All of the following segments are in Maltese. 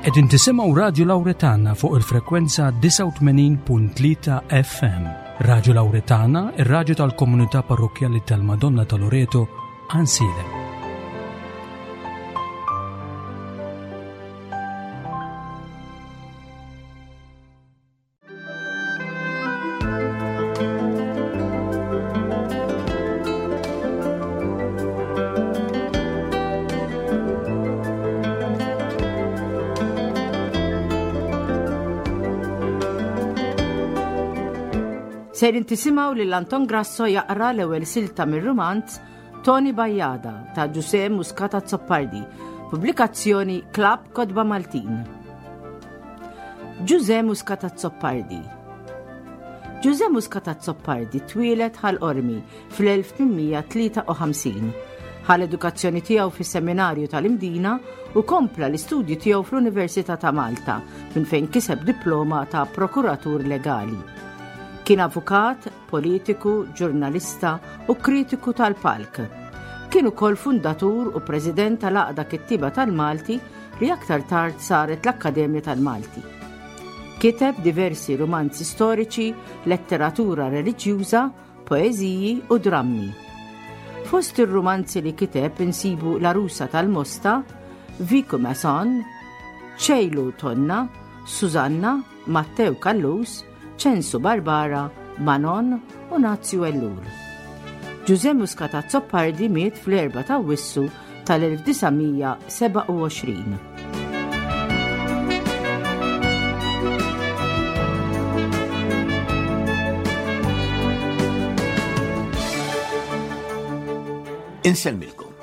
Qegħdin tisimgħu Radju Lawretana fuq il-frekwenza 89.3 FM. Radju Lawretana, ir-radju tal-Komunità Parrokjali tal-Madonna ta' Loreto, Ansilem. Sejrin tisimgħu lil Anton Grasso jaqra l-ewwel silta mir-romanz Toni Bajjada ta' Giuseppe Muscata Zoppardi, pubblikazzjoni Club Kodba Maltin. Giuseppe Muscata Zoppardi. Giuseppe Muscata Zoppardi twieled ħal-Ormi fl-1853. Ħal-edukazzjoni tiegħu fis-seminarju tal-Imdina u kompla l-istudju tiegħu fl-Università ta' Malta minn fejn kiseb diploma ta' prokuratur legali. Kien avukat, politiku, ġurnalista u kritiku tal-palk. Kien ukoll fundatur u president tal-Għaqda Kittiba tal-Malti li aktar tard saret l-Akkademja tal-Malti. Kiteb diversi romanzi storiċi, letteratura reliġjuża, poeżiji u drammi. Fost ir-romanzi li kiteb insibu L-Arusa tal-Mosta, Vico Mason, Ċejlu Tonna, Susanna, Matteo Kallus, Censu Barbara, Manon u Nazju Ellur. Giuseppe Muscata Zoppardi miet fl-4 ta' Wissu tal-1927. Insemmilkom.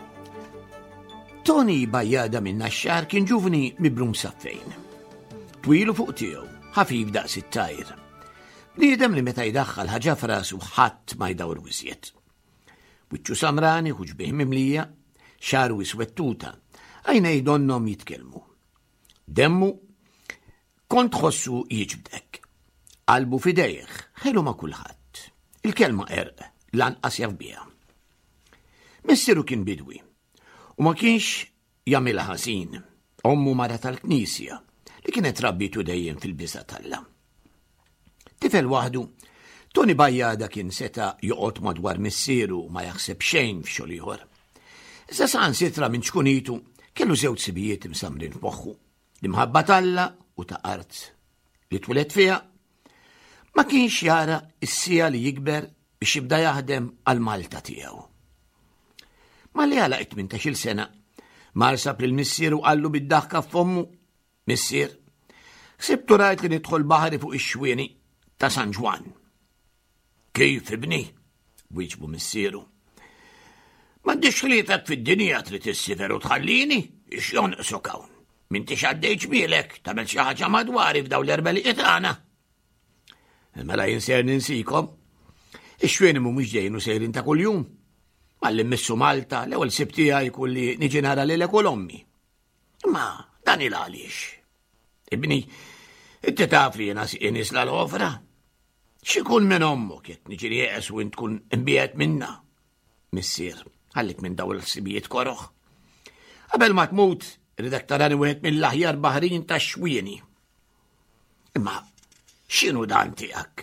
Toni Bajjada minn Naxxar kien ġuvni mibrum saffejn. Twilu fuq tiegħu, ħafif daqs it-tajr. Bniedem li meta jdaħħal ħaġa f'rasu ħadd ma jdawru iżjed. Wiċċu samrani u ġbieħ mimlija, xaru iswettuta, għajnej donnom jitkellmu. Demmu kont ħossu jiġbdek. Qalbu fidejh, ħelu ma' kulħadd. Il-kelma lanqas jaf biha. Missieru kien bidwi u ma kienx jagħmilha ħażin. Ommu mara tal-Knisja li kienet rabbitu dejjem fil-biża' talla. Tifel waħdu, Toni Bajjada kien seta joqgħod madwar missieru ma jaħseb xejn f'xogħol ieħor. Issa saħansitra minn ċkunitu kellu żewġ sibijiet imsamrin f'moħħu, l-imħabba talla u ta' art li twilet fiha. Ma kienx jara s-sija li jikber biex jibda jaħdem għal Malta tiegħu. Malli għala 18 sena, marsab lill-missieru qallu bid-daħka f'ommu, Missier, ksibtu rajt li nidħol baħri fuq ix-xwieni ta' San Ġwan. Kif ibni? Wieġbu missieru. M'għandix ħlietek fid-dinja trid issifer u tħallini, ix-jonqsok hawn. M'intix għaddejt ġmielek tagħmel xi ħaġa madwari f'dawn l-erbeliqiet tagħna. Mela jinser ninsikom. Ix-xwieni mhumiex ġejjin u sejrin ta' kuljum. Mallimmissu Malta l-ewwel sib tiegħi jkun li niġi nara lilek u l-ommi. Imma dan il-għaliex. Ibni, inti taf li jena nisla l-ofra? Xikun minn ommok jek niġi nieqes u tkun imbiet minna? Missier, għallik minn daw l-sibijiet koroħ. Qabel ma tmut, ridek tarani wieħed mill-aħjar baħrin ta' xwieni. Imma, x'inhu dan tiegħek?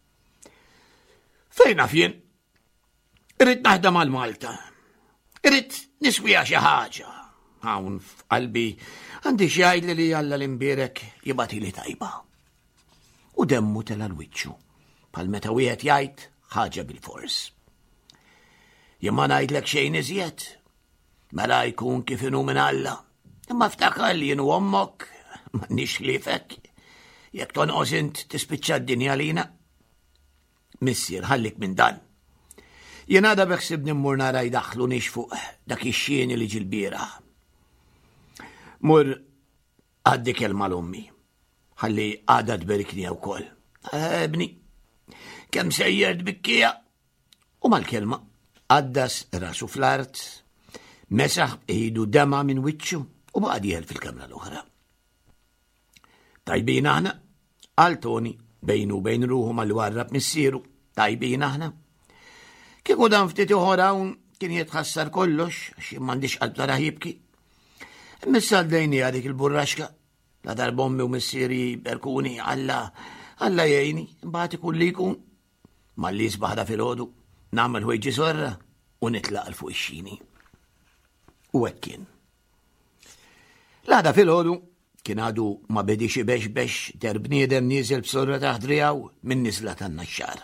Fejn fien? Irrid naħdem għal Malta. Irrid niswija xi ħaġa. Hawn f'qalbi għandi xi jgħidli li Alla l-imbierek jibatili tajba. U demmu tela l-wiċċu, bħal meta wieħed jgħid ħaġa bil-fors. Jien ma ngħidlek xejn iżjed, mela jkun kif inhu minn Alla. Imma ftakar li jien u ommok m'għandniex ħliefek, jekk tonqos int tispiċċa d-dinja lina. Missier, ħallik minn dan. Jien għada beħsib nimmur nara jdaħħlu nix fuq dak ix-xieni li ġil-bieraħ. Mur għaddi kelma l-ommi, ħalli għadha tberikni wkoll. Ebni, kemm sejjer bikkija. U mal-kelma għaddas rasu fl-art, mesaħ iħidu dema minn wiċċu u baqgħad jieħel fil-kamra l-oħra. Tajbin aħna, għal Toni bejnu bejn ruħu mal-warrab missieru, tajbin aħna. Kieku dan ftit oħra hawn kien jitħassar kollox, xi m'għandix qalb tara jibki. Missa għaddejni għadik il-burraxka, la darbommi u missieri berkuni Alla jgħini, mbagħad ikun li jkun. Malli sbaħda fil-ħodu, nagħmel ħwejġi sorra u nitlaq l fuq ix-xini. U hekk kien. L-għada fil-ħodu kien għadu ma bedix bex der bniedem nieżel b'sorra taħt rijaw minn niżla tan-naxxar.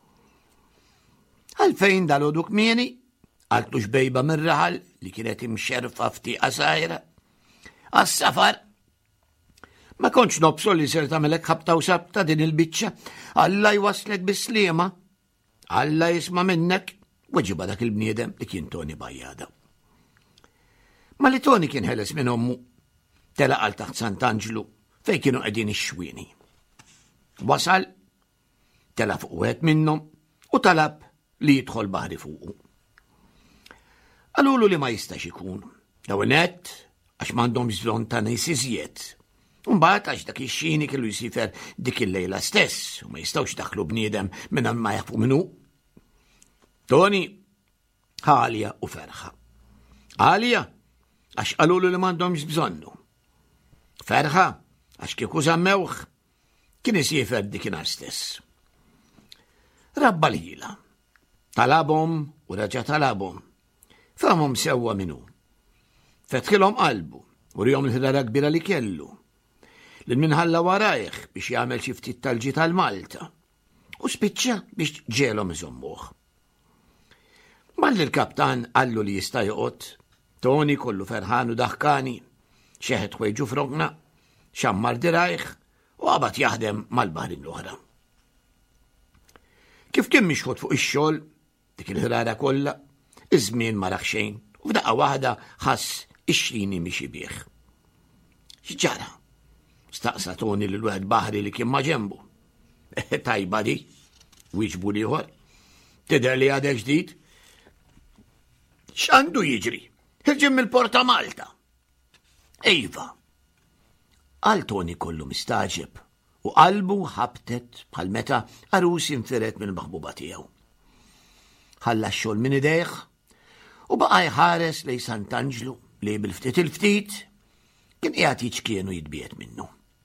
Għalfejn dal-ħodu kmieni, għaltu xbejba mir-raħal li kienet imxerfa ftiqa sajra. Għas-safar, ma kontx nobsol li ser tagħmelek ħabta u sabta din il-biċċa, Alla jwaslek bis-sliema, Alla jisma' minnek, weġiba dak il-bniedem li kien Toni Bajjada. Ma li Toni kien ħeles minn ommu, telaqal taħt Sant'Angelo fejn kienu qegħdin ix-xwieni. Wasal, tela fuq wieħed minnhom u talab li jidħol baħri fuqu. Għalulu li ma jistax ikun, l-ewwel nett għax m'għandhomx bżonn ta' nies iżjed. Mbagħad għax dak ix-xini kellu jsifer dik il-lejla stess u ma jistgħux daħlu bniedem minn ma jaħfu minnu. Toni, Għalja u Ferħa. Għalja għax qalulu li m'għandhomx bżonnu. Ferħa għax kieku żammewh kien isifer dikinhar stess. Rabba l-ħila. Talabhom u raġa' talabhom. Fahmhom sewwa minnu. Fetħilhom qalbu u rihom il-ħrara kbira li kellu. L-minħalla warajh biex jagħmel xi ftit tal-ġi tal-Malta u spiċċa biex ġelhom iżommuh. Malli l-kaptan qallu li jista' joqgħod, Toni kollu ferħan u daħkani, xeħed ħwejġu frogna, xammar dirajh u qabad jaħdem mal-baħrin l-oħra. Kif kien mixħod fuq ix-xogħol, dik il-ħrara kollha, iż-żmien ma raħ xejn u f'daqqa waħda ħass ix-xini mixi bih. X'ġara? Staqsa Toni lil wieħed baħri li kien ma' ġenbu. Tajba di, wieġbu ieħor. Tidher li għadek ġdid? X'għandu jiġri? Ħirġem mill-Porta Malta. Iva. Għal Toni kollu mistaġeb u qalbu ħabtet bħal meta arus infiret mill-maħbuba tiegħu. Ħalla x-xogħol minn idejh u baqa' jħares lejn Sant'Angelo li bil-ftit il-ftit kien qiegħed jiġkienu jitbiet minnu.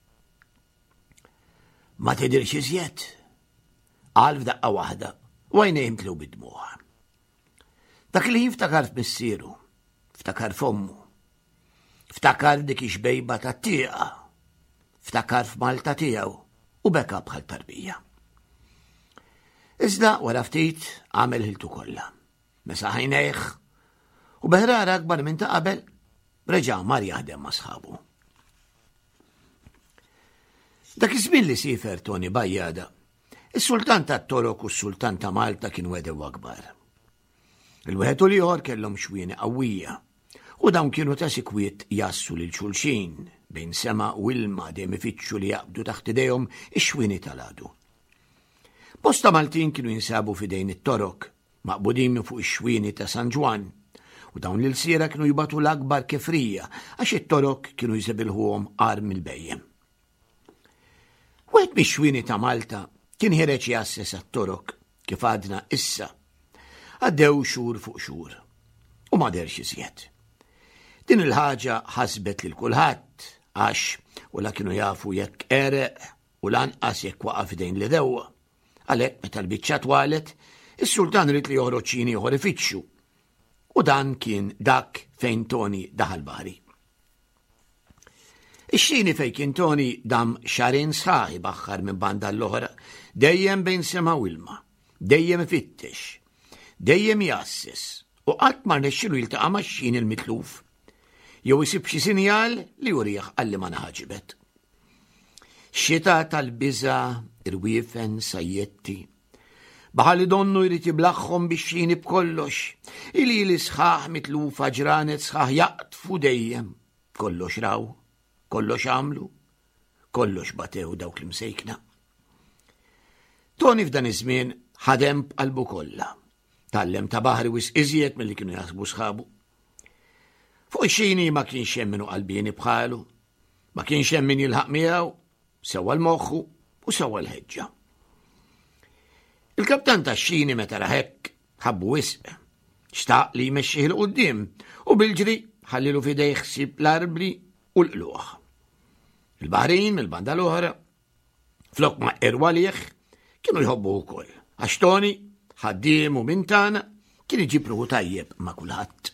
Ma tidhirx iżjed, qal f'daqqa waħda u għajnejh imtlew bid-dmuħ. Dak li jiftakar f'missieru, ftakar f'ommu, ftakar dik ix-xbejba tat-tieqa, ftakar f'Malta tiegħu u beka bħal tarbija. Iżda wara ftit għamel ħiltu kollha, mesa ħajnejh u beħrara akbar minn ta' qabel reġa' mar jaħdem ma' sħabu. Dak iż-żmien li sifer Toni Bajjada, is-Sultan tat-Torok u s-Sultan ta' Malta kienu wedew akbar. Il-wieħed u l-ieħor kellhom xwieni qawwija u dawn kienu ta' sikwiet jassu lil xulxin bejn sema u ilma dejjem ifittxu li jaqbdu taħt idejhom ix-xwieni tal-għadu. Bosta Maltin kienu jinsabu f'idejn it-Torok maqbudin fuq ix-xwieni ta' San Ġwan u dawn l-siera kienu jibatu l-akbar kefrija għax it-Torok kienu jżebilħuhom qar mill-bejjem. Wieħed mix-xwieni ta' Malta kien ħireġ jassess għat-Torok kif għadna issa. Għaddew xhur fuq xhur u ma derx iżjed. Din il-ħaġa ħasbet lil kulħadd għax u la kienu jafu jekk ereq u lanqas jekk waqaf f'idejn li dewwa. Għalhekk meta l-biċċa twalet, is-Sultan rid li joħroġ xini ieħor ifittxu. U dan kien dak fejn Toni daħal baħri. Ix-xini fejn kien Toni dam xarin sħaħi baħħar minn banda l-oħra, dejjem bejn sema u ilma, dejjem ifittex, dejjem jasses u qatt ma rnexxielu jiltaqa' max-xini l-mitluf. Jew isib xi sinjal li jurih għalli ma naħaġibet. Xita tal-biża, irwiefen, sajjetti. Baħalli donnu jrid jiblaħħom bix-xini b'kollox, ili sħaħ mitlufa ġranet sħaħ jaqtfu dejjem. Kollox raw, kollox għamlu, kollox batew dawk l-msejkna. Toni f'dan iż-żmien ħadem b'qalbu kollha. Tallem ta' baħri wis iżjed milli kienu jaħsbu sħabu. Fuq ix-xini ma kienx hemm minnu qalbini bħalu, ma kienx hemm min jilħaq miegħu, sewwa l-moħħu u sewwa l-ħeġġa. Il-kaptan tax-xini meta ra hekk ħabbu wisq, xtaq li jmexxih il quddiem u bil-ġri ħallilu f'idejh ħsieb l-arbli u l-qluħ. Il-Baħrin mill-banda l-oħra flok ma' irwalieħ kienu jħobbu wkoll. Għax Toni ħaddiem u minn tagħna kien iġib ruħu tajjeb ma' kulħadd.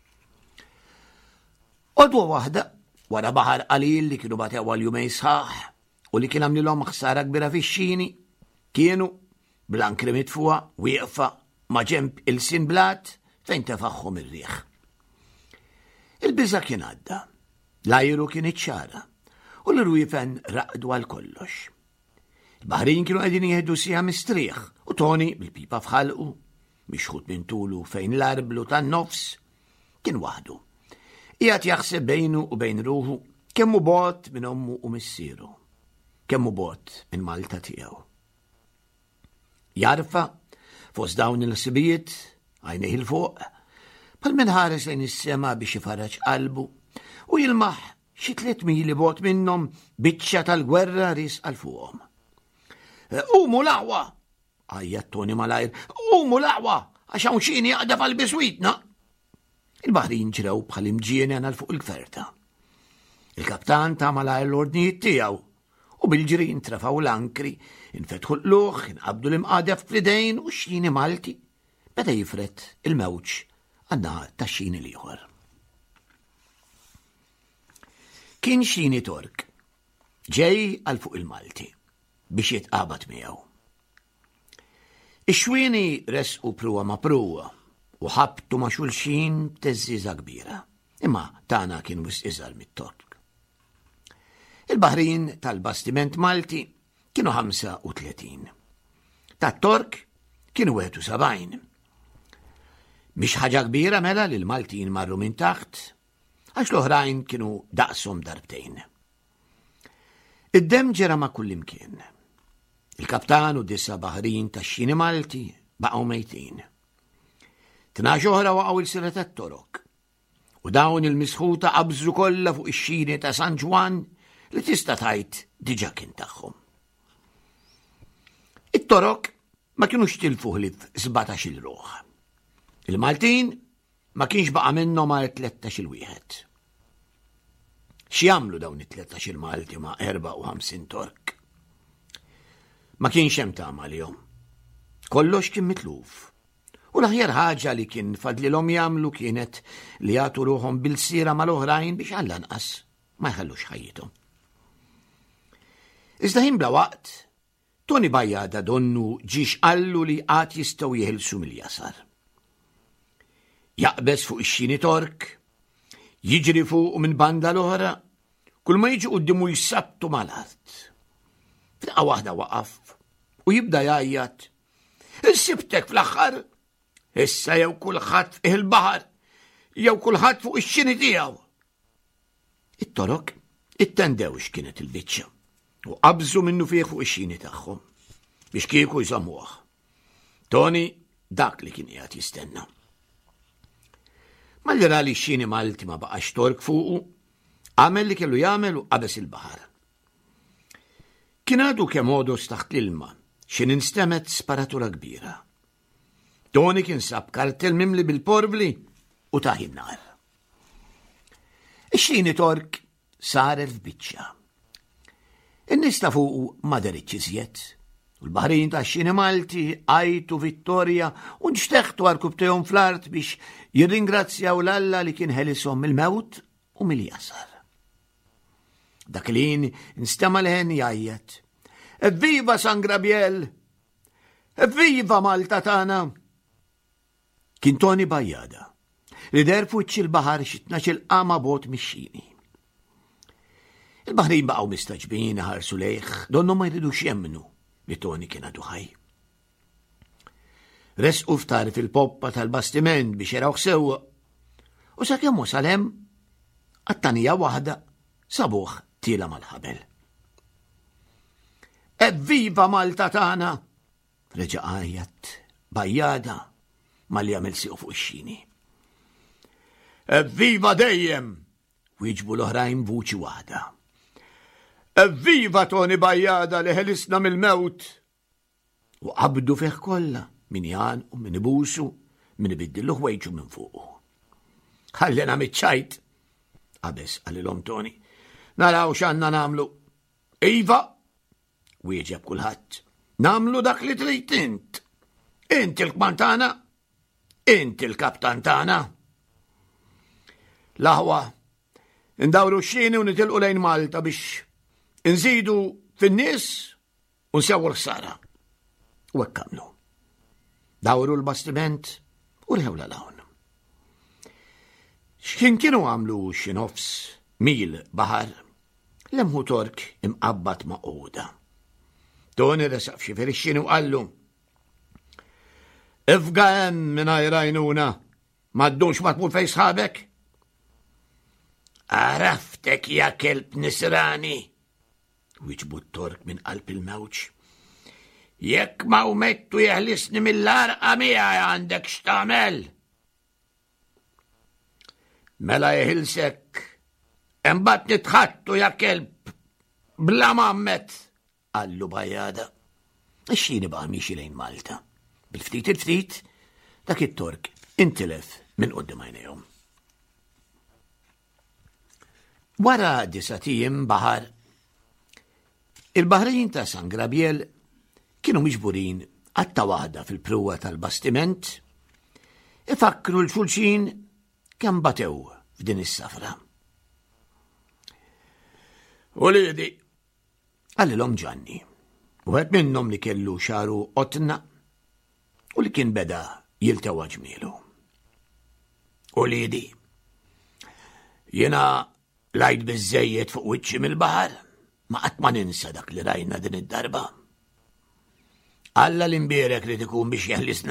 Għodwa waħda wara baħar qalil li kienu batew għal jumej sħaħ u li kien għamlilhom ħsara kbira fix-xini kienu bl-ankri mitfuqa wieqfa ma' ġenb il-sinblat fejn tefaħħhom ir-riħ. Il-biża' kien għadda, l-ajru kien iċċara u l-rwiefen raqdu għal kollox. Il-Baħrin kienu qegħdin jieħdu siegħa mistrieħ u Toni bil-pipa fħalqu mixħut minn tulu fejn l-arblu tan-nofs kien waħdu. Qiegħed jaħseb bejnu u bejn ruħu kemm hu bogħod minn ommu u missieru, kemm hu bogħod minn Malta tiegħu. Jarfa fost dawn il-sibijiet għajnejh il-fuq bħal min ħares lejn is-sema biex ifarraġ qalbu u jilmaħ xi 3 mili bogħod minnhom biċċa tal-gwerra ris għal fuqhom. Umu l-aqwa, għajjat Toni malajr, umu l-aqwa, għax hawn xini jaqdaf għal biswitna. Il-Baħrin ġrew bħal imġieni għal fuq il-gverta. Il-kaptan ta' malajr l-ordnijiet tiegħu u bil-ġri intrafaw l-ankri, infetħu l-luħ, inqabdu l-imqadef fl-idejn u xini Malti beda jifret il-mewġ għanna ta' xini liħor. Kien xini Tork, ġej għal fuq il-Malti biex jitqabad miegħu. Ix-xwieni resqu pruwa ma' pruwa u ħabtu ma' xulxin teżżiża kbira, imma tagħna kien wisq iżgħar mit-Tork. Il-Baħrin tal-Bastiment Malti kienu 35. Tat-Tork kienu 71. Mhix ħaġa kbira mela li l-Maltin marru minn taħt għax l-oħrajn kienu daqshom darbtejn. Id-dem ġera ma' kullimkien. Il-kaptan u 9 Baħrin tax-xini Malti baqgħu mejtin. 12 oħra waqgħu il-sira tat-Torok u dawn il-misħuta qabżu kollha fuq ix-xini ta' San Ġwan li tista' tgħid diġà kien tagħhom. It-Torok ma kienux tilfu ħlief 17 ruħ. Il-Maltin ma kienx baqa' minnhom għal 13 wieħed. X'jagħmlu dawn it-13 Malti ma' 54 Tork? Ma kienx hemm tama għalihom. Kollox kien mitluf. U l-aħjar ħaġa li kien fadlilhom jagħmlu kienet li jagħtu ruħhom bil-sira mal-oħrajn biex għall-anqas ma jħallux ħajjithom. Iżda ħin bla waqt, Toni Bajjada donnu ġiex qallu li qatt jistgħu jeħilsu mill-jasar. Jaqbes fuq ix-xini Tork, jiġri fuq minn banda l-oħra, kull ma jiġi quddiemu jissabtu mal-art. F'daqqa waħda waqaf u jibda jgħajjat. Issibtek fl-aħħar, issa jew kulħadd fih il-baħar, jew kulħadd fuq ix-xini tiegħu. It-Torok ittendew x'kienet il-biċċa u qabżu minnu fih fuq ix-xini tagħhom biex kieku jżammuh. Toni dak li kien qiegħed jistenna. Malli ra li x-xini Malti ma baqax Tork fuqu, għamel li kellu jagħmel u qabeż il-baħar. Kien għadu kemm għodos taħt l-ilma x'in instemet sparatura kbira. Toni kien sab kartel mimli bil-porvli u taħ in-nar. Ix-xini Tork sar f'biċċa. In-nies ta' fuqu ma deritx iżjed u l-Baħrin tax-xini Malti għajtu vittorja u nxteħtu għarkub tejhom fl-art biex jirringrazzjaw l-Alla li kien ħelishom mill-mewt u mill-jasar. Daklin nstema leħen jgħajjat. Evviva San Grabiel! Evviva Malta tana! Kien Toni Bajjada li derfu il-baħar xi 12 qama bot mix-xini. Il-Baħrin baqgħu mistaġbin ħarsu lejh, donnu ma jridux jemmnu li Toni kien għadu ħaj. Resqu ftar fil-poppa tal-bastiment biex jaraw sewwa u sakemm wasal hemm għattanija waħda sabuh tila mal-ħabel. Evviva Malta tagħna! Reġa' għajjat Bajjada mal jagħmel sieq fuq ix-xini. Evviva dejjem! Wieġbu l-oħrajn vuċi waħda. Evviva Toni Bajjada li ħelisna mill-mewt! U qabdu fih kollha min jan u min ibusu, min ibiddillu ħwejġu minn fuqu. Ħallena miċċajt, qabeż għalilhom Toni. naraw x'għandna nagħmlu. Iva, wieġeb kulħadd. Nagħmlu dak li trid int. Inti l-kman tagħna, inti l-kaptan tagħna. L-aħwa, ndawru x-xini u nitilqu lejn Malta biex nżidu fin-nies u nsewwu ħsara. U hekk għamlu. Dawru l-bastiment u rħewla l-hawn. X'kien kienu għamlu xi nofs mil baħar, lemħu tork imqabbat ma' qoda. Toni resaq f'xi firixxini u qallu: Ifga hemm mingħajr għajnuna, m'għaddux ma tmur fejn sħabek? Għaraftek ja kelb nisrani, wieġbu t-tork minn qalb il-mewġ. Jekk ma umettu jeħlisni mill-arqa miegħi għandek x'tagħmel. Mela jeħilsek, imbagħad nitħattu ja kelb bla mammet, qallu Bajjada. Ix-xini baqa' miexi lejn Malta. Bil-ftit il-ftit, dak it-tork intilef minn quddiem għajnejhom. Wara 9 tiem baħar, il-baħrin ta' San Gabriel kienu miġburin għatta waħda fil-pruwa tal-bastiment, ifakru l-xulxin kemm batew f'din is-safra. U liedi, għallilhom Ġanni, u għed minnhom li kellu xaru qotna u li kien beda jiltewa ġmielu. U liedi, jiena lajt biżżejjed fuq wiċċi mill-baħar, ma qatt ma ninsa dak li rajna din id-darba. Alla l-imbierek li ikun biex jeħlisna.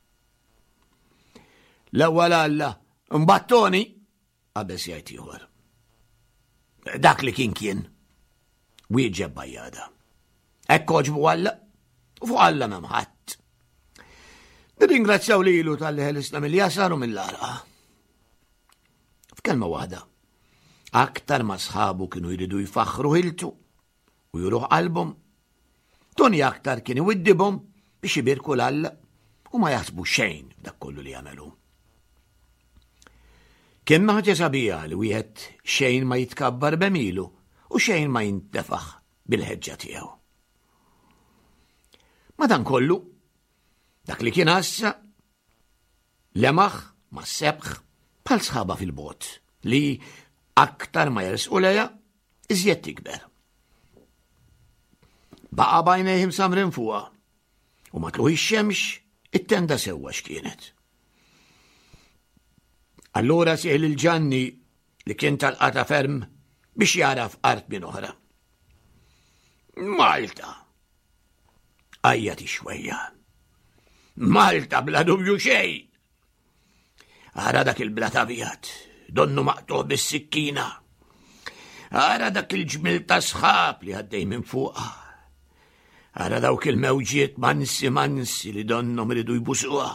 L-ewwel Alla, imbagħad Toni, qabeż jgħid ieħor. Dak li kien, wieġeb Bajjada. Hekk oġbu Alla, u fuq Alla m'hemm ħadd. Nirringrazzjaw lilu tal-li ħelisna mill-jasar u mill-arqa. F'kelma waħda, aktar ma sħabu kienu jridu jfaħħru ħiltu u juruħ qalbhom, Toni aktar kien iwiddibhom biex ibirku l-Alla u ma jaħsbu xejn f'dak kollu li jagħmlu. Kien maħġa sabiħa li wieħed xejn ma jitkabbar bemilu u xejn ma jintefaħ bil-ħeġġa tiegħu. Madankollu, dak li kien assa lemaħ ma sebħ bħal sħaba fil-bot li aktar ma jersqu lejha iżjed tikber. Baqa' bajnejhom samrin fuqha u ma tluħ ix-xemx it-tenda sewwa x'kienet. Allura sieħ lil Ġanni li kien tal-qata ferm biex jaraf art minn oħra. Malta. Ajjati xwejja. Malta bla dubju xejn. Ara dak il-blat abjad, donnu maqtuħ bis-sikkina. Ara dak il-ġmil ta' sħab li għaddej minn fuqha. Ara dawk il-mewġiet mansi li donnom ridu jbusuha.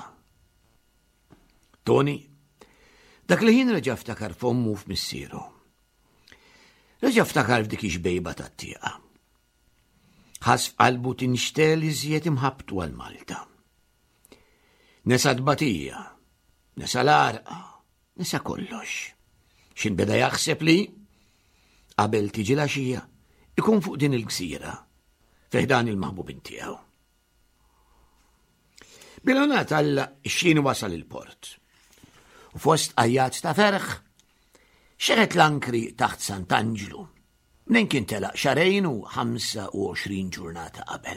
Toni, dak li jien reġa' ftakar f'ommu f'missieru. Reġa' ftakar f'dik ix-bejba tat-tieqa. Ħass f'qalbu tinxtel iżjed imħabbtu għal Malta. Nesa tbatija, nesa l-arqa, nesa kollox. X'in beda jaħseb li qabel tiġi l-għaxija ikun fuq din il-gżira fiħdan il-maħbubin tiegħu. Bil-għonat Alla x-xin wasal il-port. U fost qajjat ta' ferħ, xeħet l-ankri taħt Sant'Angelo, minn kien telaq xarejn u 25 ġurnata qabel.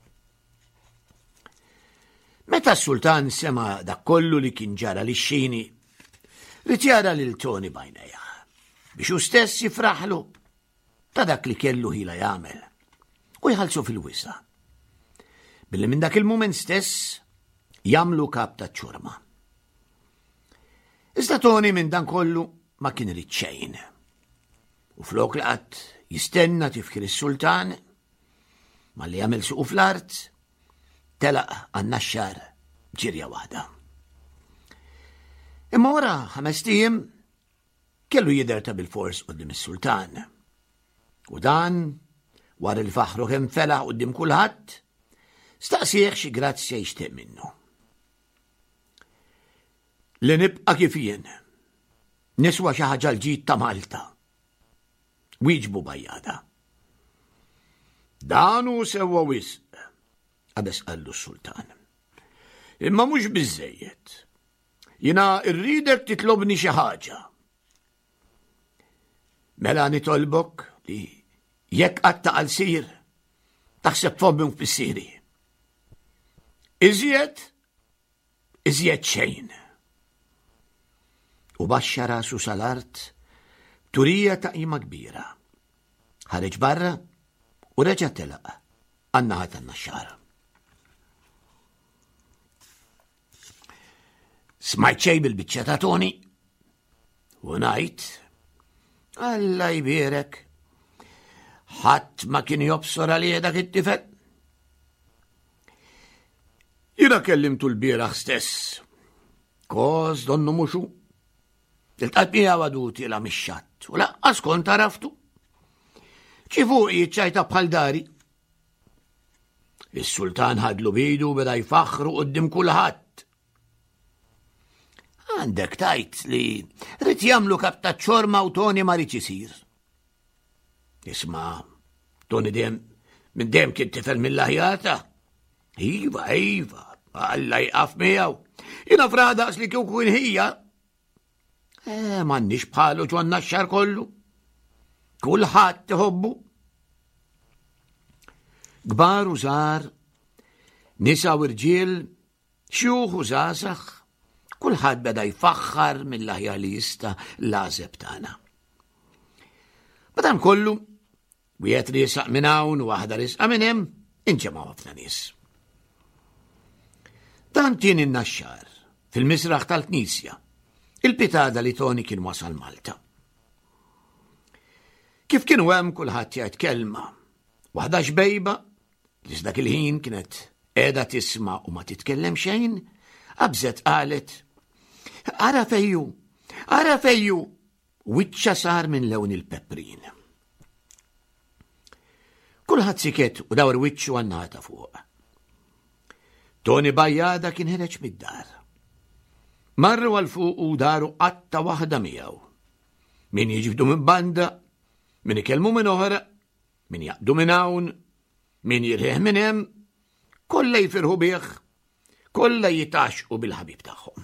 Meta s-sultan sema dak kollu li kien ġara li x-xini, ritjara lil Toni bajnejha biex hu stess jifraħlu ta' dak li kellu ħila jagħmel u jħallsu fil-wisa. Billi minn dak il-mument stess jagħmlu kap ta' ċurma. Iżda Toni minn dan kollu ma kien irid xejn. U flok li qatt jistenna tifkir is-sultan ma li jagħmel suqu fl-art telaq għan-naxxar ġirja waħda. Imma wara 5 tiem kellu jidher ta' bil-fors quddiem is-sultan. U dan wara li faħru kemm felaħ quddiem kulħadd, staqsih xi grazzja jixtieq minnu. Li nibqa' kif jien, niswa xi ħaġa l-ġid ta' Malta. wieġbu Bajjada. Danu sewwa wisq, għabes qallu s-sultan. Imma mhux biżejjed. Jina irridek titlobni xi ħaġa. Mela nitolbok li jekk qatta qal-sir taħseb fobbim fis-siri. Iżjed xejn. U baxxa rasu sal-art turija ta' qima kbira. Ħareġ barra u reġa' telaq għan-naħa tan-naxxar. Smajt xej bil-biċċa ta' Toni u ngħid Alla jbierek, ħadd ma kien jobsor għalih dak it-tifel. Jiena kellimtu l-bieraħ stess. Koż donnu muxu. Il-qalb miegħu għaduti la mix-xatt u laqqas kont araftu. Ċifuq jiċċajta bħal dari. Is-sultan ħadlu bidu beda jfaħħru quddiem kulħadd. Għandek tajt li rrid jagħmlu kap ta' ċorma u Toni ma rridx isir. Isma' Toni minn dejjem kien tifel mill-aħjata. Iva, Alla jqaf miegħu. Jiena fradaqs li kieku hija. M'għandniex bħalu ġwanna x-xahar kollu. Kulħadd iħobbu. Kbar u żgħar, nisa u irġiel, xjuħ u żgħażagħ, kulħadd beda jfaħħar mill-aħjar li jista' l-għażeb tagħna. Madankollu, wieħed riesaq minn hawn u waħda risqa minn hemm, inġemgħu ħafna nies. Dan kien in-naxxar fil-misraħ tal-Knisja, il-pitada li Toni kien wasal Malta. Kif kienu hemm kulħadd jgħid kelma, waħda xbejba li dak il-ħin kienet qiegħda tisma' u ma titkellem xejn, qabżet qalet Ara fejju, wiċċa sar minn lewn il-peprin. Kulħadd siket u dawr wiċċu għan-naħa fuq. Toni Bajjada kien ħereġ mid-dar. Marru għal fuq u daru qatta waħda miegħu. Min jiġbdu minn banda, min ikellmu minn oħra, min jaqdu minn hawn, min jirħieħ minn hemm, kollha jfirħu bih, kollha jitaxqu bil-ħabib tagħhom.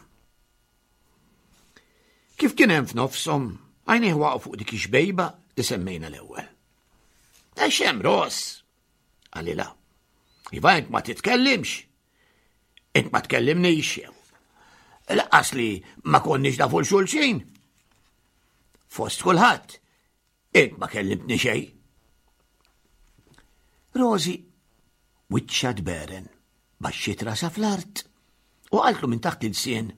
Kif kien hemm f'nofshom, għajnejh waqgħu fuq dik ix-xbejba li semmejna l-ewwel. Ta' xem Ross, għalli la. Iva int ma titkellimx. Int ma tkellimniex jew. Laqqas li ma konniex nafu l-xulxin. Fost kulħadd, int ma kellimtni xejn. Rosi wiċċa dberen baxxiet rasa fl-art u qaltlu minn taħt il-sien.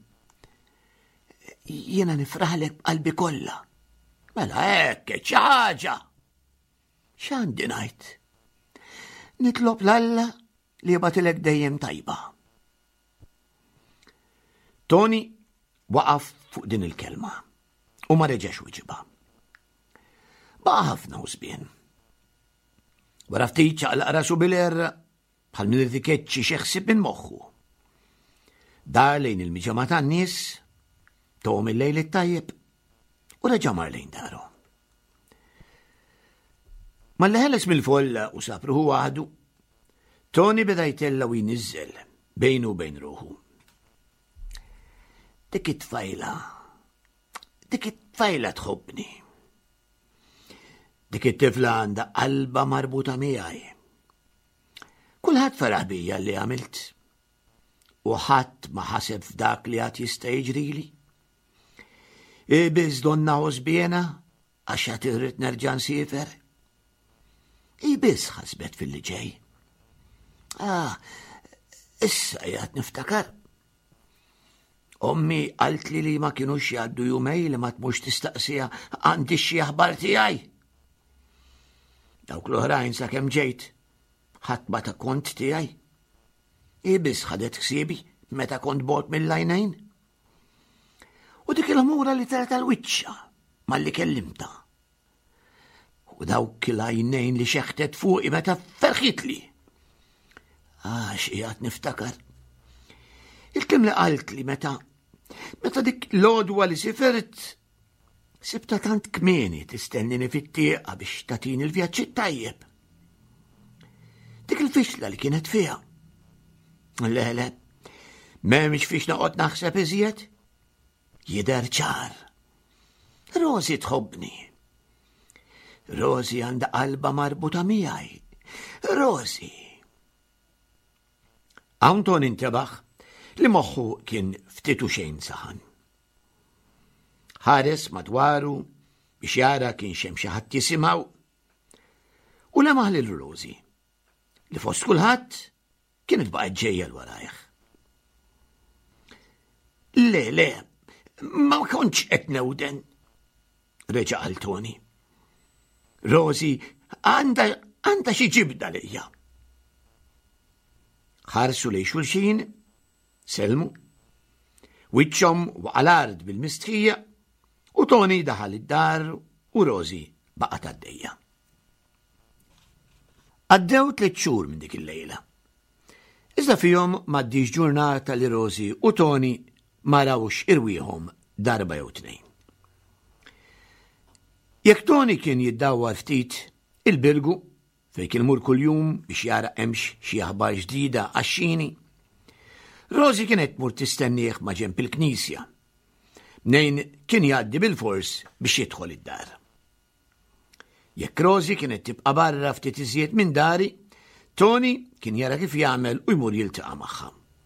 Jiena nifraħlek qalbi kollha. Mela hekk xi ħaġa. X'għandi ngħid? Nitlob l-Alla li jibgħatilek dejjem tajba. Toni waqaf fuq din il-kelma u ma reġax wieġibha. Baqa' ħafna ħusbien. Wara ftit ċaqlaq rasu bil-erra bħal min irtikeċċi xi ħsieb minn moħħu. Dar lejn il-miġama tan-nies, tom il-lejl it-tajjeb u reġa' mar lejn daru. Malli ħeles mill-folla u sapruħu waħdu, Toni beda jtella u jniżżel bejnu u bejn ruħu. Dik it-tfajla tħobbni. Dik it-tifla għandha qalba marbuta miegħi. Kulħadd faraħ bija li għamilt u ħadd ma ħaseb f'dak li għad jista' jiġrili. Ibiż donna ħosbiena għax qed irrid nerġa' nsifer. Ibiż ħasbet fil-li ġej. Issa jgħat niftakar. Ommi qalt li ma kienux jgħaddu jumej li ma tmux tistaqsija għandi xi aħbar tiegħi. Dawk l-oħrajn sakemm ġejt ħadd ma ta' kont tiegħi. Ibiż ħadet ħsiebi meta kont bot mill-għajnejn. U dik il-ħmura li tara tal-wiċċa malli kellimta. U dawk il-għajnejn li xeħtet fuqi meta ferħitli. X'qiegħed niftakar. Il-klim li qalt li meta dik l-għodwa li sibta tant kmieni tistennini fit-tieqa biex tatini l-vjaġġ tajjeb. Dik il-fixla li kienet fiha. Le, m'hemmx fiex noqgħod naħseb iżjed? Jidher ċar. Rosi tħobbni. Rosi għandha qalba marbuta miegħi. Rosi. Anton intabaħ li moħħu kien ftit u xejn saħan. Ħares madwaru biex jara kien xemm xi ħadd jisimgħu u lemaħ lil Rosi li fost kulħadd kienet baqgħet ġejja l warajh. Le, ma kontx qed newden, reġa' għal Toni. Rosi għandha xi ġibda lejja. Ħarsu lejn xulxin, selmu, wiċċhom waqa' l-ard bil-mistħija u Toni daħal id-dar u Rosi baqgħet għaddejja. Għaddew 3 xhur minn dik il-lejla. Iżda fihom m'għaddix ġurnata li Rosi u Toni ma rawx irwieħhom darba jew 2. Jekk Toni kien jiddawwar ftit il-bilgu fejn kien imur kuljum biex jara hemmx xi aħbar ġdida għax-xini, Rosi kienet tmur tistennieh ma' ġenb il-Knisja. Mnejn kien jgħaddi bil-fors biex jidħol id-dar. Jekk Rosi kienet tibqa' barra ftit iżjed minn dari, Toni kien jara kif jagħmel u jmur jiltaqa' magħha.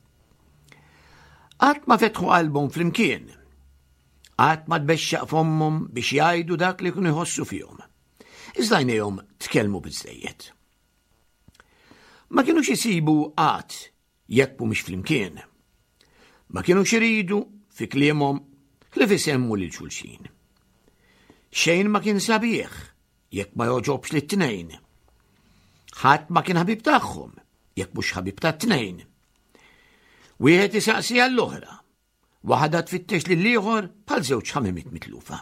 Qatt ma fetħu qalbhom flimkien. Qatt ma tbexxaq f'ommhom biex jgħidu dak li kienu jħossu fihom. Iżda għajnejhom tkellmu biżżejjed. Ma kienux isibu qatt jekk mhumiex flimkien. Ma kienux iridu fi kliemhom ħlif isemmu lil xulxin. Xejn ma kien sabiħ jekk ma joġobx lit-tnejn. Ħadd ma kien ħabib tagħhom jekk mhux ħabib tat-tnejn. Wieħed isaqsi għall-oħra, waħda tfittex lill-ieħor bħal żewġ ħamimiet mitlufa.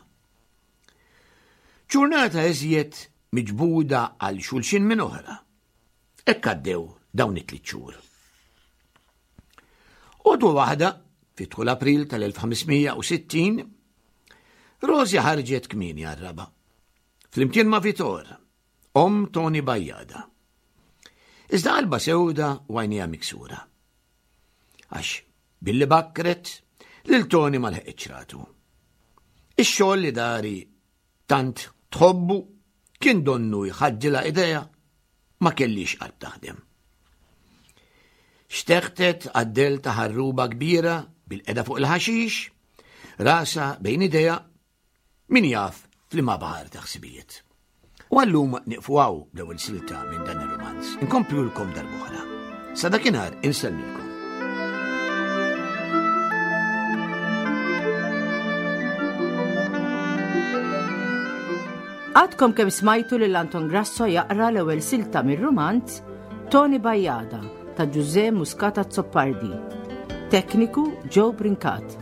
Ġurnata iżjed miġbuda għal xulxin minn oħra. Hekk għaddew dawn it-3 xhur. Għodu waħda fidħul April tal-1560, Rosi ħarġet kmieni għar-raba. Flimkien ma' Vitor, Toni Bajjada. Iżda qalba sewda u għajnija miksura. Għax billi bakkret lil Toni ma lħeqitx ratu. Ix-xogħol li dari tant tħobbu kien donnu jħaddilha idea ma kellix qalb taħdem. Xteħtet għaddel ta' ħarruba kbira bil-qeda fuq il-ħaxix, rasa bejn idea min jaf fl-ma baħar ta' ħsibijiet. U għallum niqfuaw bl-ewwel silta minn dan ir-romanz. Inkomplu lkom darb'oħra. Sa dakinhar insellmilkom. Għadkom kemm smajtu lil Anton Grasso jaqra l-ewwel silta mir-romanz Toni Bajjada ta' Giuseppe Muscata Zoppardi. Tekniku Joe Brincat.